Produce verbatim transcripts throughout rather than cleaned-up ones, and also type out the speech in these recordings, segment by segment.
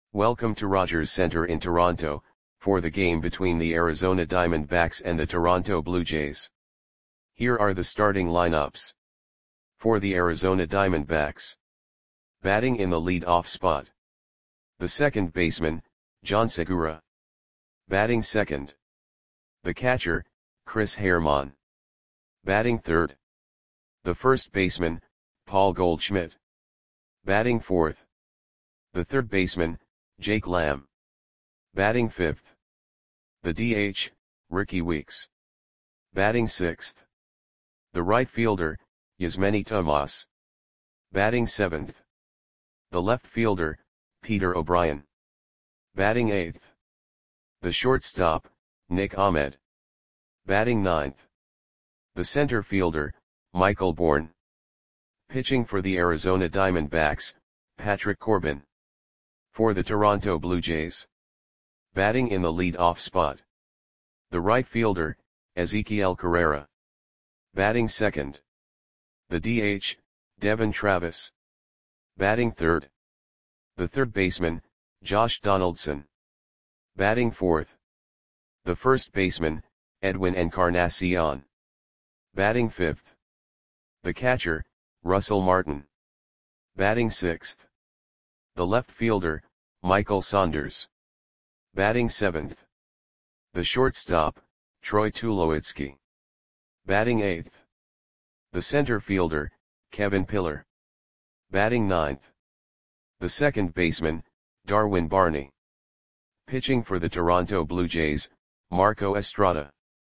Welcome to Rogers Center in Toronto, for the game between the Arizona Diamondbacks and the Toronto Blue Jays. Here are the starting lineups. For the Arizona Diamondbacks. Batting in the lead-off spot. The second baseman, John Segura. Batting second. The catcher, Chris Herrmann. Batting third. The first baseman, Paul Goldschmidt. Batting fourth. The third baseman, Jake Lamb. Batting fifth. The D H, Rickie Weeks. Batting sixth. The right fielder, Yasmany Tomas. Batting seventh. The left fielder, Peter O'Brien. Batting eighth. The shortstop, Nick Ahmed. Batting ninth. The center fielder, Michael Bourn. Pitching for the Arizona Diamondbacks, Patrick Corbin. For the Toronto Blue Jays. Batting in the lead-off spot. The right fielder, Ezequiel Carrera. Batting second. The D H, Devon Travis. Batting third. The third baseman, Josh Donaldson. Batting fourth. The first baseman, Edwin Encarnacion. Batting fifth. The catcher, Russell Martin. Batting sixth. The left fielder, Michael Saunders. Batting seventh. The shortstop, Troy Tulowitzki. Batting eighth. The center fielder, Kevin Pillar. Batting ninth. The second baseman, Darwin Barney. Pitching for the Toronto Blue Jays, Marco Estrada.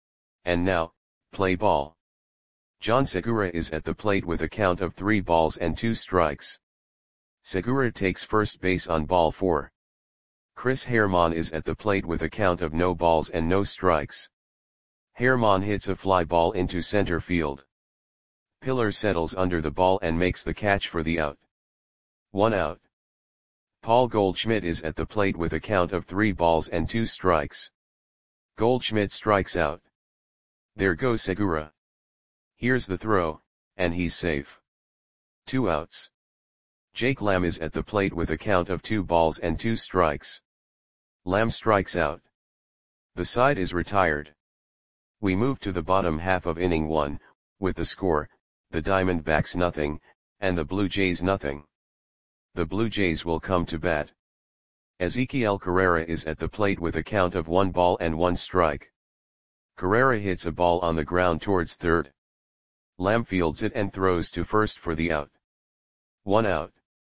And now, play ball. John Segura is at the plate with a count of three balls and two strikes. Segura takes first base on ball four. Chris Herrmann is at the plate with a count of no balls and no strikes. Herrmann hits a fly ball into center field. Pillar settles under the ball and makes the catch for the out. One out. Paul Goldschmidt is at the plate with a count of three balls and two strikes. Goldschmidt strikes out. There goes Segura. Here's the throw, and he's safe. Two outs. Jake Lamb is at the plate with a count of two balls and two strikes. Lamb strikes out. The side is retired. We move to the bottom half of inning one, with the score, the Diamondbacks nothing, and the Blue Jays nothing. The Blue Jays will come to bat. Ezequiel Carrera is at the plate with a count of one ball and one strike. Carrera hits a ball on the ground towards third. Lamb fields it and throws to first for the out. One out.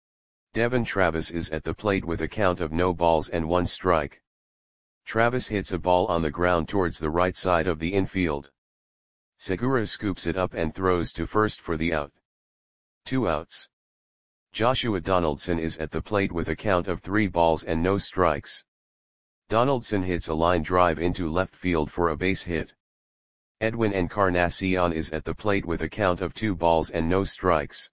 Devon Travis is at the plate with a count of no balls and one strike. Travis hits a ball on the ground towards the right side of the infield. Segura scoops it up and throws to first for the out. Two outs. Joshua Donaldson is at the plate with a count of three balls and no strikes. Donaldson hits a line drive into left field for a base hit. Edwin Encarnacion is at the plate with a count of two balls and no strikes.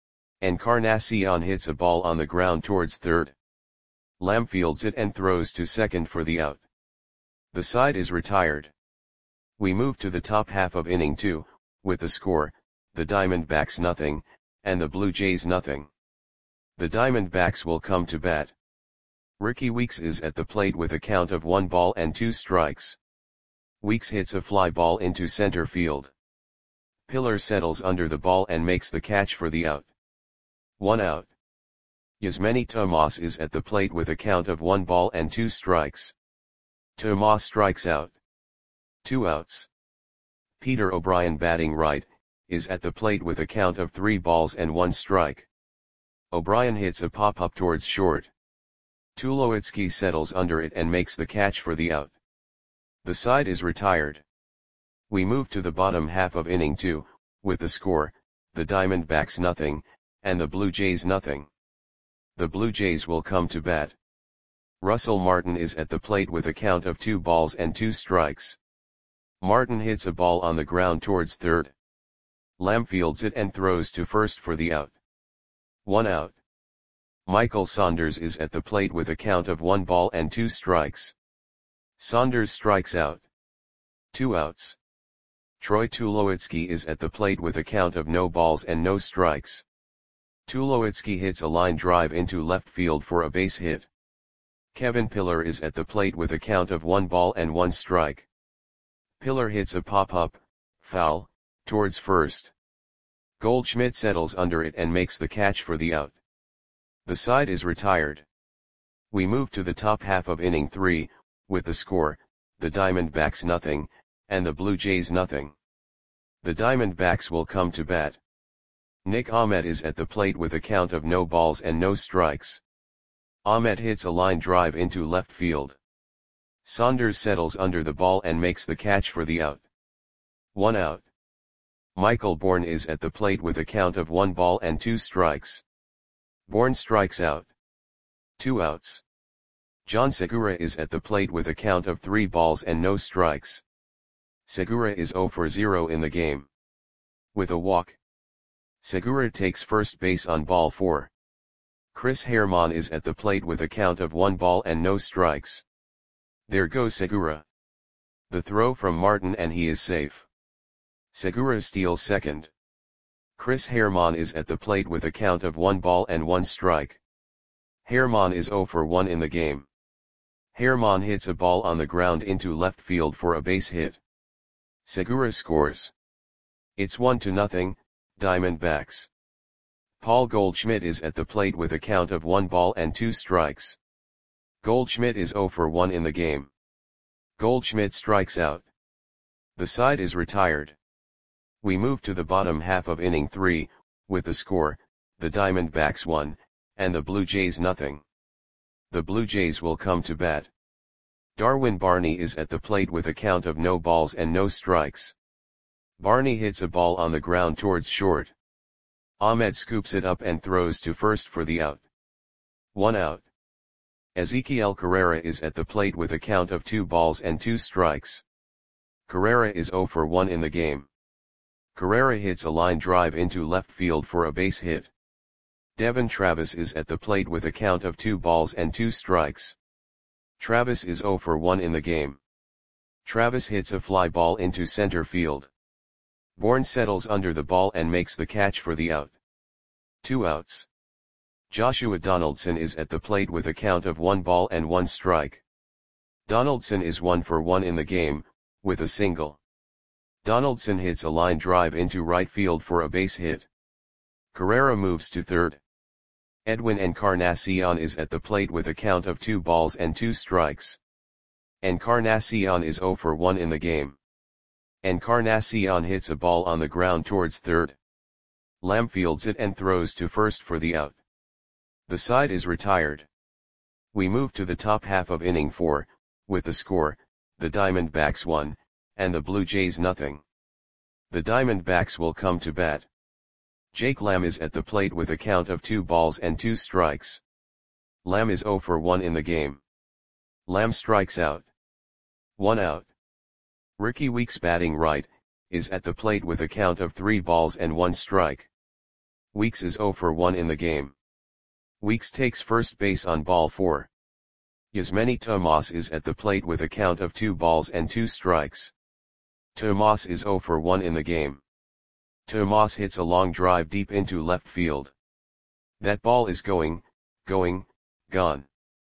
Encarnacion hits a ball on the ground towards third. Lamb fields it and throws to second for the out. The side is retired. We move to the top half of inning two, with the score, the Diamondbacks nothing, and the Blue Jays nothing. The Diamondbacks will come to bat. Rickie Weeks is at the plate with a count of one ball and two strikes. Weeks hits a fly ball into center field. Pillar settles under the ball and makes the catch for the out. One out. Yasmany Tomas is at the plate with a count of one ball and two strikes. Tomas strikes out. Two outs. Peter O'Brien, batting right, is at the plate with a count of three balls and one strike. O'Brien hits a pop-up towards short. Tulowitzki settles under it and makes the catch for the out. The side is retired. We move to the bottom half of inning two, with the score, the Diamondbacks nothing, and the Blue Jays nothing. The Blue Jays will come to bat. Russell Martin is at the plate with a count of two balls and two strikes. Martin hits a ball on the ground towards third. Lamb fields it and throws to first for the out. One out. Michael Saunders is at the plate with a count of one ball and two strikes. Saunders strikes out. Two outs. Troy Tulowitzki is at the plate with a count of no balls and no strikes. Tulowitzki hits a line drive into left field for a base hit. Kevin Pillar is at the plate with a count of one ball and one strike. Pillar hits a pop-up, foul, towards first. Goldschmidt settles under it and makes the catch for the out. The side is retired. We move to the top half of inning three, with the score, the Diamondbacks nothing, and the Blue Jays nothing. The Diamondbacks will come to bat. Nick Ahmed is at the plate with a count of no balls and no strikes. Ahmed hits a line drive into left field. Saunders settles under the ball and makes the catch for the out. One out. Michael Bourne is at the plate with a count of one ball and two strikes. Bourne strikes out. Two outs. John Segura is at the plate with a count of three balls and no strikes. Segura is zero for zero in the game. With a walk. Segura takes first base on ball four. Chris Herrmann is at the plate with a count of one ball and no strikes. There goes Segura. The throw from Martin and he is safe. Segura steals second. Chris Herrmann is at the plate with a count of one ball and one strike. Herrmann is zero for one in the game. Herrmann hits a ball on the ground into left field for a base hit. Segura scores. It's one to nothing, Diamondbacks. Paul Goldschmidt is at the plate with a count of one ball and two strikes. Goldschmidt is zero for one in the game. Goldschmidt strikes out. The side is retired. We move to the bottom half of inning three, with the score, the Diamondbacks one, and the Blue Jays nothing. The Blue Jays will come to bat. Darwin Barney is at the plate with a count of no balls and no strikes. Barney hits a ball on the ground towards short. Ahmed scoops it up and throws to first for the out. One out. Ezequiel Carrera is at the plate with a count of two balls and two strikes. Carrera is zero for one in the game. Carrera hits a line drive into left field for a base hit. Devon Travis is at the plate with a count of two balls and two strikes. Travis is zero for one in the game. Travis hits a fly ball into center field. Bourne settles under the ball and makes the catch for the out. Two outs. Joshua Donaldson is at the plate with a count of one ball and one strike. Donaldson is one for one in the game, with a single. Donaldson hits a line drive into right field for a base hit. Carrera moves to third. Edwin Encarnacion is at the plate with a count of two balls and two strikes. Encarnacion is zero for one in the game. Encarnacion hits a ball on the ground towards third. Lamb fields it and throws to first for the out. The side is retired. We move to the top half of inning four, with the score, the Diamondbacks one, and the Blue Jays nothing. The Diamondbacks will come to bat. Jake Lamb is at the plate with a count of two balls and two strikes. Lamb is zero for one in the game. Lamb strikes out. One out. Ricky Weeks, batting right, is at the plate with a count of three balls and one strike. Weeks is zero for one in the game. Weeks takes first base on ball four. Yasmany Tomas is at the plate with a count of two balls and two strikes. Tomas is zero for one in the game. Tomas hits a long drive deep into left field. That ball is going, going, gone.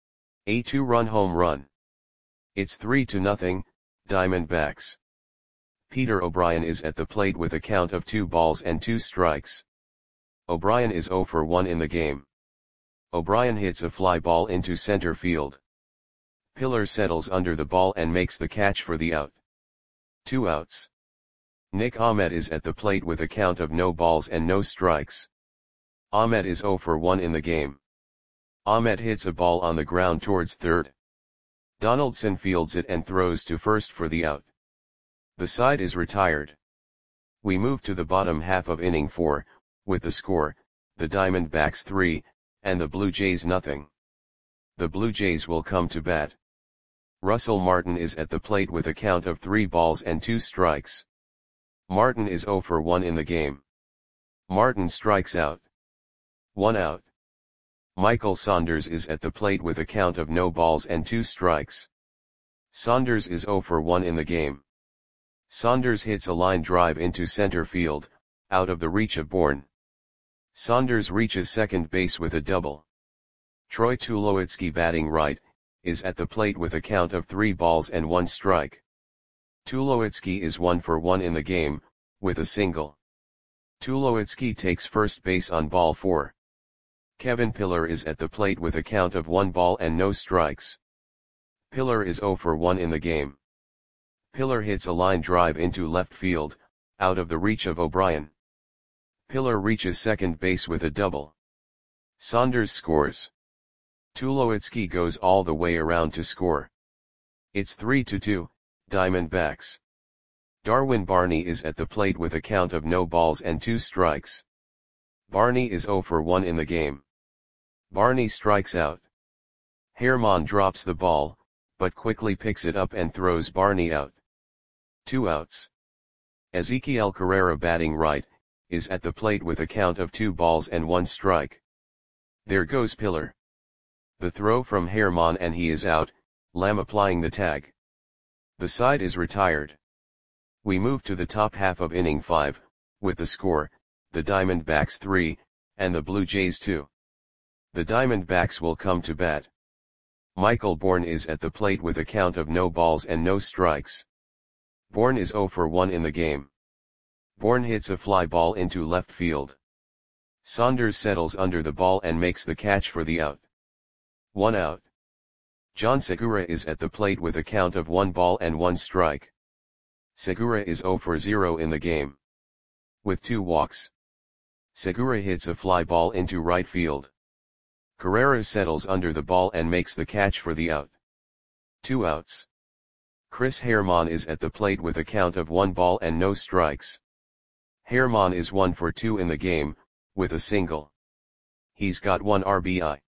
A two-run home run. It's three to nothing, Diamondbacks. Peter O'Brien is at the plate with a count of two balls and two strikes. O'Brien is zero for one in the game. O'Brien hits a fly ball into center field. Pillar settles under the ball and makes the catch for the out. Two outs. Nick Ahmed is at the plate with a count of no balls and no strikes. Ahmed is zero for one in the game. Ahmed hits a ball on the ground towards third. Donaldson fields it and throws to first for the out. The side is retired. We move to the bottom half of inning four, with the score, the Diamondbacks three, and the Blue Jays nothing. The Blue Jays will come to bat. Russell Martin is at the plate with a count of three balls and two strikes. Martin is zero for one in the game. Martin strikes out. One out. Michael Saunders is at the plate with a count of no balls and two strikes. Saunders is zero for one in the game. Saunders hits a line drive into center field, out of the reach of Bourne. Saunders reaches second base with a double. Troy Tulowitzki, batting right, is at the plate with a count of three balls and one strike. Tulowitzki is one for one in the game, with a single. Tulowitzki takes first base on ball four. Kevin Pillar is at the plate with a count of one ball and no strikes. Pillar is zero for one in the game. Pillar hits a line drive into left field, out of the reach of O'Brien. Pillar reaches second base with a double. Saunders scores. Tulowitzki goes all the way around to score. It's three to two, Diamondbacks. Darwin Barney is at the plate with a count of no balls and two strikes. Barney is zero for one in the game. Barney strikes out. Herman drops the ball, but quickly picks it up and throws Barney out. Two outs. Ezequiel Carrera, batting right, is at the plate with a count of two balls and one strike. There goes Pillar. The throw from Herman and he is out, Lamb applying the tag. The side is retired. We move to the top half of inning five, with the score, the Diamondbacks three, and the Blue Jays two. The Diamondbacks will come to bat. Michael Bourn is at the plate with a count of no balls and no strikes. Bourn is zero for one in the game. Bourn hits a fly ball into left field. Saunders settles under the ball and makes the catch for the out. One out. John Segura is at the plate with a count of one ball and one strike. Segura is zero for zero in the game. With two walks. Segura hits a fly ball into right field. Carrera settles under the ball and makes the catch for the out. Two outs. Chris Herman is at the plate with a count of one ball and no strikes. Herman is one for two in the game, with a single. He's got one R B I.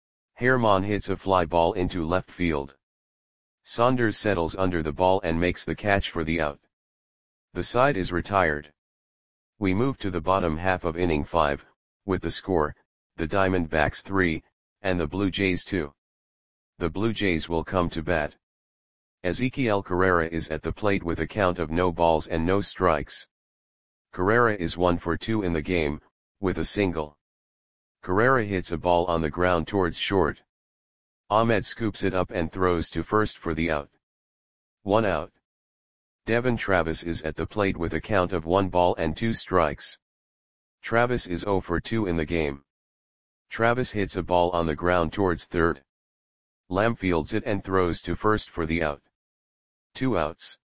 Herman hits a fly ball into left field. Saunders settles under the ball and makes the catch for the out. The side is retired. We move to the bottom half of inning five, with the score, the Diamondbacks three, and the Blue Jays two. The Blue Jays will come to bat. Ezequiel Carrera is at the plate with a count of no balls and no strikes. Carrera is one for two in the game, with a single. Carrera hits a ball on the ground towards short. Ahmed scoops it up and throws to first for the out. One out. Devon Travis is at the plate with a count of one ball and two strikes. Travis is zero for two in the game. Travis hits a ball on the ground towards third. Lamb fields it and throws to first for the out. Two outs.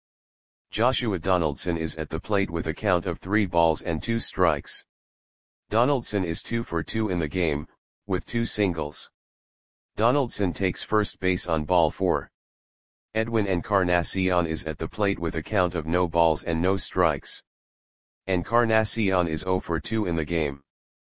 Joshua Donaldson is at the plate with a count of three balls and two strikes. Donaldson is two for two in the game, with two singles. Donaldson takes first base on ball four. Edwin Encarnacion is at the plate with a count of no balls and no strikes. Encarnacion is zero for two in the game.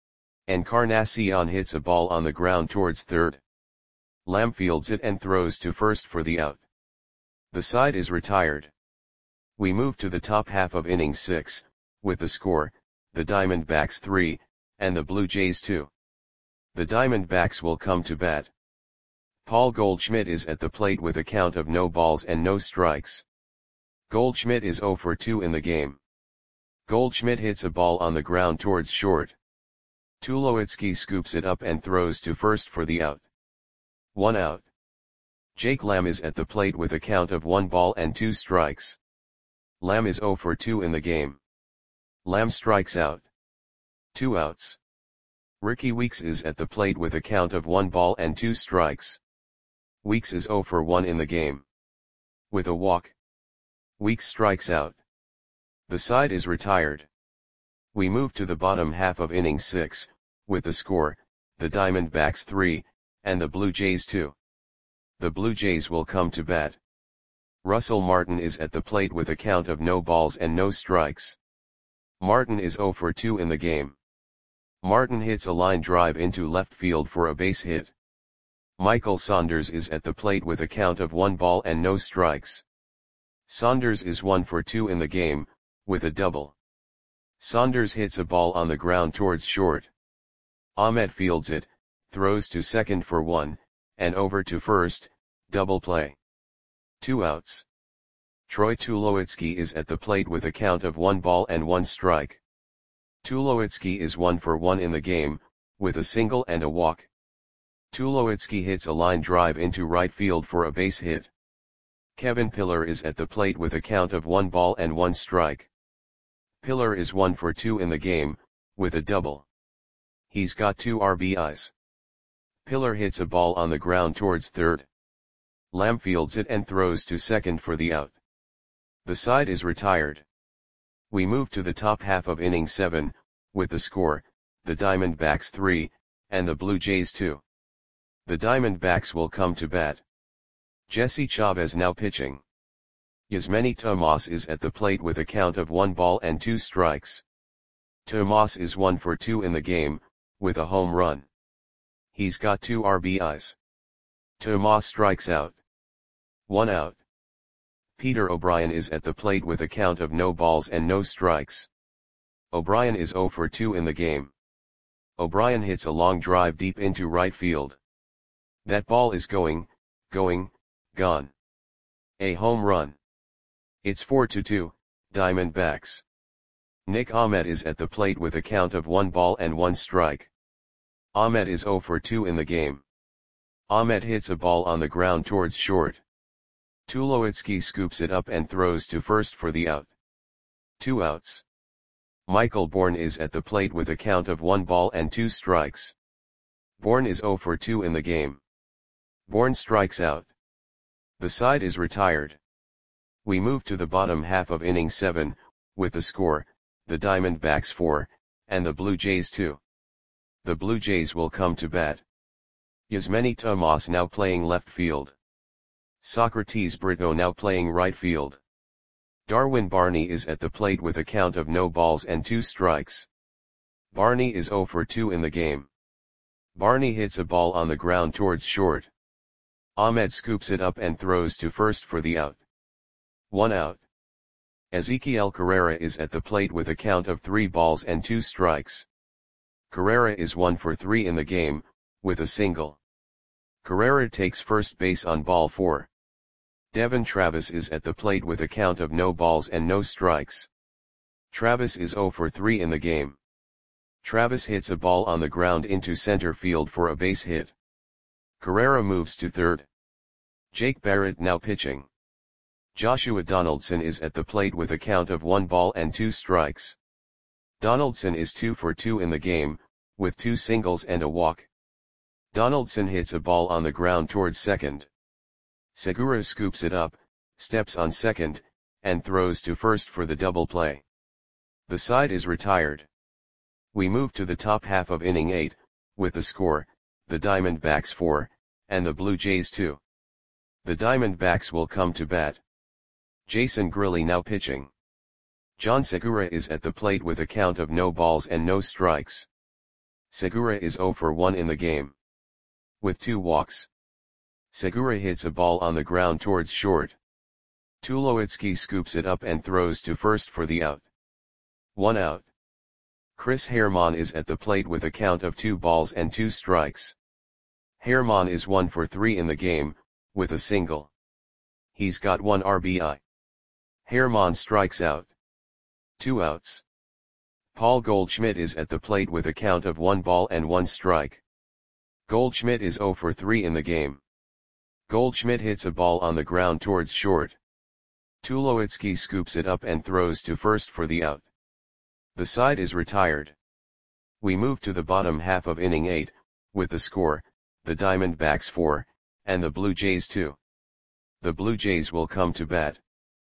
Encarnacion hits a ball on the ground towards third. Lamb fields it and throws to first for the out. The side is retired. We move to the top half of inning six, with the score, the Diamondbacks three, and the Blue Jays two. The Diamondbacks will come to bat. Paul Goldschmidt is at the plate with a count of no balls and no strikes. Goldschmidt is zero for two in the game. Goldschmidt hits a ball on the ground towards short. Tulowitzki scoops it up and throws to first for the out. One out. Jake Lamb is at the plate with a count of one ball and two strikes. Lamb is zero for two in the game. Lamb strikes out. Two outs. Ricky Weeks is at the plate with a count of one ball and two strikes. Weeks is zero for one in the game. With a walk. Weeks strikes out. The side is retired. We move to the bottom half of inning six, with the score, the Diamondbacks three, and the Blue Jays two. The Blue Jays will come to bat. Russell Martin is at the plate with a count of no balls and no strikes. Martin is zero for two in the game. Martin hits a line drive into left field for a base hit. Michael Saunders is at the plate with a count of one ball and no strikes. Saunders is one for two in the game, with a double. Saunders hits a ball on the ground towards short. Ahmed fields it, throws to second for one, and over to first, double play. Two outs. Troy Tulowitzki is at the plate with a count of one ball and one strike. Tulowitzki is one for one in the game, with a single and a walk. Tulowitzki hits a line drive into right field for a base hit. Kevin Pillar is at the plate with a count of one ball and one strike. Pillar is one for two in the game, with a double. He's got two R B Is. Pillar hits a ball on the ground towards third. Lamb fields it and throws to second for the out. The side is retired. We move to the top half of inning seven, with the score, the Diamondbacks three, and the Blue Jays two. The Diamondbacks will come to bat. Jesse Chavez now pitching. Yasmany Tomas is at the plate with a count of one ball and two strikes. Tomas is one for two in the game, with a home run. He's got two R B Is. Tomas strikes out. One out. Peter O'Brien is at the plate with a count of no balls and no strikes. O'Brien is zero for two in the game. O'Brien hits a long drive deep into right field. That ball is going, going, gone. A home run. It's four to two, Diamondbacks. Nick Ahmed is at the plate with a count of one ball and one strike. Ahmed is zero for two in the game. Ahmed hits a ball on the ground towards short. Tulowitzki scoops it up and throws to first for the out. Two outs. Michael Bourne is at the plate with a count of one ball and two strikes. Bourne is zero for two in the game. Bourne strikes out. The side is retired. We move to the bottom half of inning seven, with the score, the Diamondbacks four, and the Blue Jays two. The Blue Jays will come to bat. Yasmany Tomas now playing left field. Socrates Brito now playing right field. Darwin Barney is at the plate with a count of no balls and two strikes. Barney is zero for two in the game. Barney hits a ball on the ground towards short. Ahmed scoops it up and throws to first for the out. One out. Ezequiel Carrera is at the plate with a count of three balls and two strikes. Carrera is one for three in the game, with a single. Carrera takes first base on ball four. Devon Travis is at the plate with a count of no balls and no strikes. Travis is zero for three in the game. Travis hits a ball on the ground into center field for a base hit. Carrera moves to third. Jake Barrett now pitching. Joshua Donaldson is at the plate with a count of one ball and two strikes. Donaldson is two for two in the game, with two singles and a walk. Donaldson hits a ball on the ground towards second. Segura scoops it up, steps on second, and throws to first for the double play. The side is retired. We move to the top half of inning eight, with the score, the Diamondbacks four, and the Blue Jays two. The Diamondbacks will come to bat. Jason Grilli now pitching. John Segura is at the plate with a count of no balls and no strikes. Segura is zero for one in the game. With two walks. Segura hits a ball on the ground towards short. Tulowitzki scoops it up and throws to first for the out. One out. Chris Herrmann is at the plate with a count of two balls and two strikes. Herrmann is one for three in the game, with a single. He's got one R B I. Herrmann strikes out. Two outs. Paul Goldschmidt is at the plate with a count of one ball and one strike. Goldschmidt is zero for three in the game. Goldschmidt hits a ball on the ground towards short. Tulowitzki scoops it up and throws to first for the out. The side is retired. We move to the bottom half of inning eight, with the score, the Diamondbacks four, and the Blue Jays two. The Blue Jays will come to bat.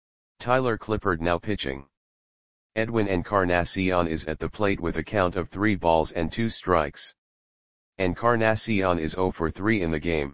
Tyler Clippard now pitching. Edwin Encarnacion is at the plate with a count of three balls and two strikes. Encarnacion is zero for three in the game.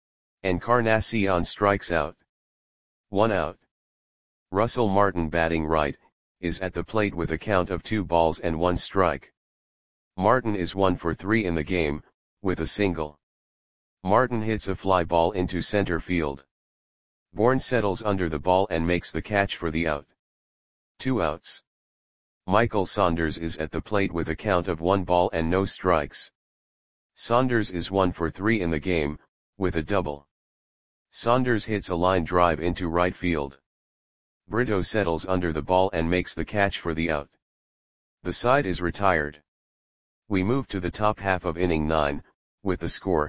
Encarnacion strikes out. One out. Russell Martin batting right, is at the plate with a count of two balls and one strike. Martin is one for three in the game, with a single. Martin hits a fly ball into center field. Bourne settles under the ball and makes the catch for the out. Two outs. Michael Saunders is at the plate with a count of one ball and no strikes. Saunders is one for three in the game, with a double. Saunders hits a line drive into right field. Brito settles under the ball and makes the catch for the out. The side is retired. We move to the top half of inning nine, with the score,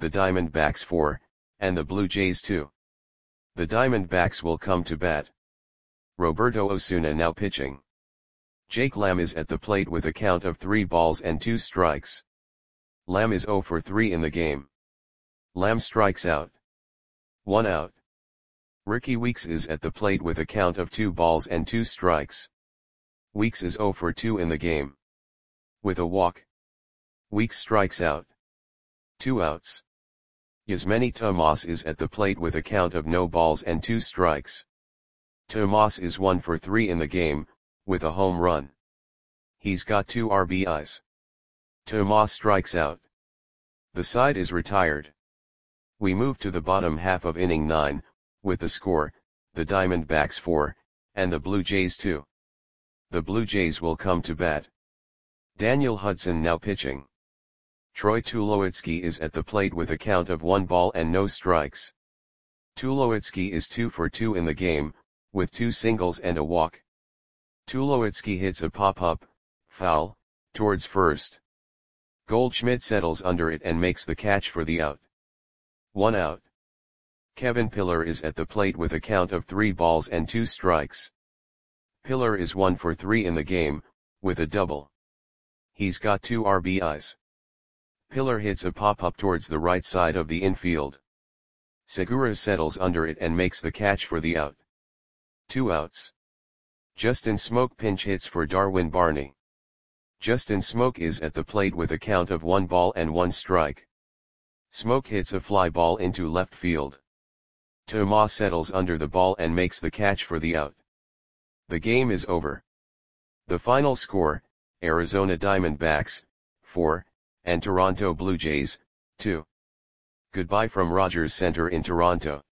the Diamondbacks four, and the Blue Jays two. The Diamondbacks will come to bat. Roberto Osuna now pitching. Jake Lamb is at the plate with a count of three balls and two strikes. Lamb is zero for three in the game. Lamb strikes out. One out. Rickie Weeks is at the plate with a count of two balls and two strikes. Weeks is zero for two in the game. With a walk. Weeks strikes out. Two outs. Yasmany Tomas is at the plate with a count of no balls and two strikes. Tomas is one for three in the game, with a home run. He's got two R B Is. Tomas strikes out. The side is retired. We move to the bottom half of inning nine, with the score, the Diamondbacks four, and the Blue Jays two. The Blue Jays will come to bat. Daniel Hudson now pitching. Troy Tulowitzki is at the plate with a count of one ball and no strikes. Tulowitzki is two for two in the game, with two singles and a walk. Tulowitzki hits a pop-up, foul, towards first. Goldschmidt settles under it and makes the catch for the out. One out. Kevin Pillar is at the plate with a count of three balls and two strikes. Pillar is one for three in the game, with a double. He's got two R B Is. Pillar hits a pop-up towards the right side of the infield. Segura settles under it and makes the catch for the out. Two outs. Justin Smoke pinch hits for Darwin Barney. Justin Smoke is at the plate with a count of one ball and one strike. Smoke hits a fly ball into left field. Tomas settles under the ball and makes the catch for the out. The game is over. The final score, Arizona Diamondbacks, four, and Toronto Blue Jays, two. Goodbye from Rogers Center in Toronto.